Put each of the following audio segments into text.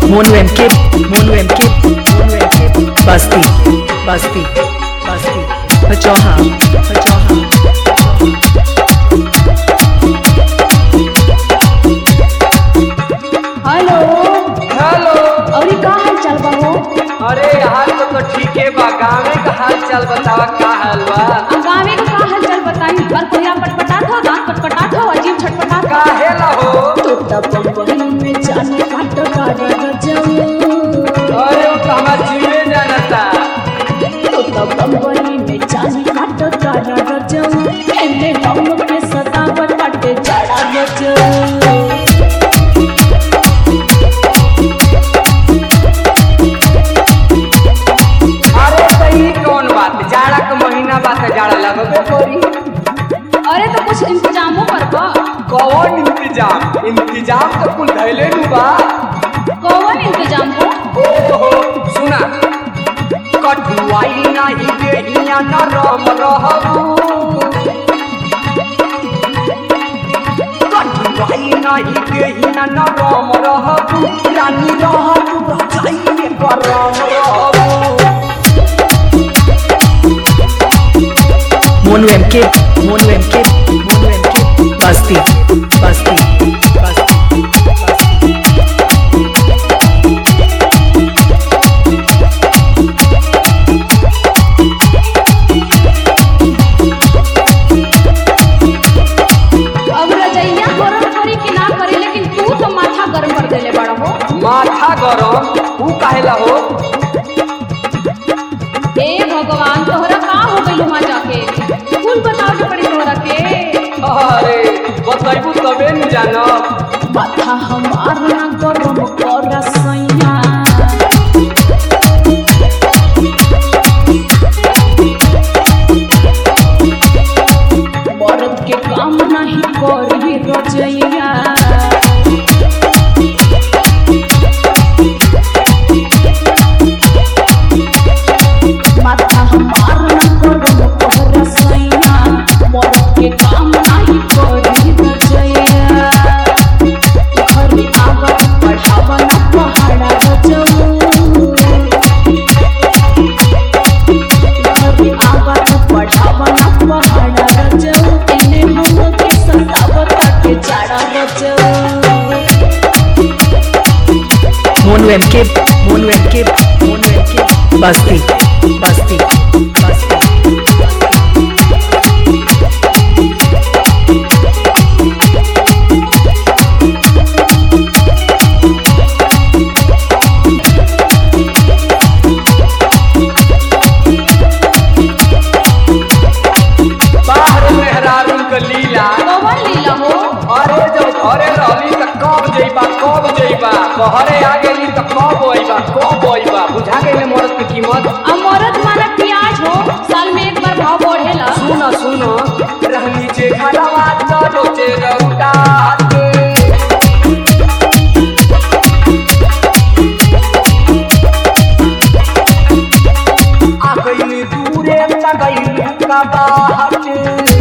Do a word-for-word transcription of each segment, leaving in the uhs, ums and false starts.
Mono M K, Mono M K, Mono M K, Basti, Basti, Basti, Pachoha, Pachoha. Hello hello. अरे का हाल चाल बा हो? अरे हाल तो, तो ठीक है बा। गाँव का हाल चाल बतावा का हाल बा। गाँवे का का हाल चाल बताई। पर कोयला पटपटात हो, दांत पटपटात हो, अजीब छटपटात हो। काहे ला हो? तो तब बहिन में जाने काट काट रजऊ। अरे वो तो हमार जीवे जानता। तो तब बहिन में जाने काट काट रजऊ। एने हम के सतावत काटे जड़ा रजऊ। जाड़ा का महीना बात जाड़ा लगबे करी। अरे तो कुछ इंतजामो कर बा। कौन इंतजाम? इंतजाम तो कुल धैले नु बा। कौन इंतजाम हो? ओहो सुना, कटुआई नहीं देहिया नरम रहबू। कटुआई नहीं देहिया नरम रहबू। रानी रहबू रजाई में गरम रहबू। Mono M K, Mono M K, Mono M K, Basti, Basti, Basti, अब रजैया गरम करी कि ना करी, लेकिन तू तो माथा गरम कर देले बड़ा हो। माथा गरम तू काहेला हो? हे भगवान, तोहरा का हो गइल वहां जाके? कुल बताओ के पड़ी तोहरा के। अरे बताइबू तबे न जानब। माथा हमार ना गरम कर सैया। मर्द के काम नहीं करी रजैया। माथा हमार ना गरम कर सैया। मर्द के काम नहीं करी रजैया। घर आवत बढ़ावा ना पहाड़ा रजऊ। घर आवत बढ़ावा ना पहाड़ा रजऊ। एने हम के सतावत के चाड़ा रजऊ। Mono M K, Mono M K, Mono M K, Basti, Basti, Basti, बाहर मेहरारून का लीला। कौन लीला हो? अरे जब घरे रहली त कब जइबा कब जइबा, बहरे आ गेली त कब अइबा कब अइबा। बुझा गइले मर्द की कीमत। आ मरद माना प्याज हो, साल में एक बार भाव बढ़ेला। सुनो सुनो, रहनी जे घरवा त रोजे रउटा हाथे। आ गइली दूरे त गइली का बाटे।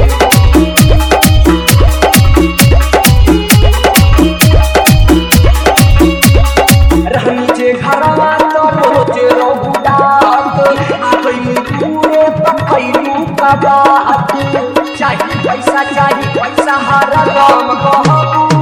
रहनी जे घरवा त रोजे रउटा हाथे। आ गइली दूरे त गइली का बाटे। चाही पैसा चाही पैसा हरा दम कहबू।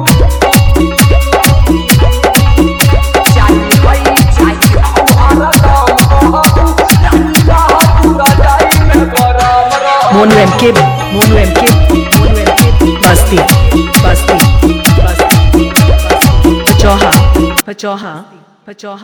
चाही पैसा चाही हरा दम कहबू। रानी रहबू रजाई में गरम रहबू। Mono M K, Mono M K, Mono M K, Basti, Basti, Basti, Pachoha, Pachoha, Pachoha.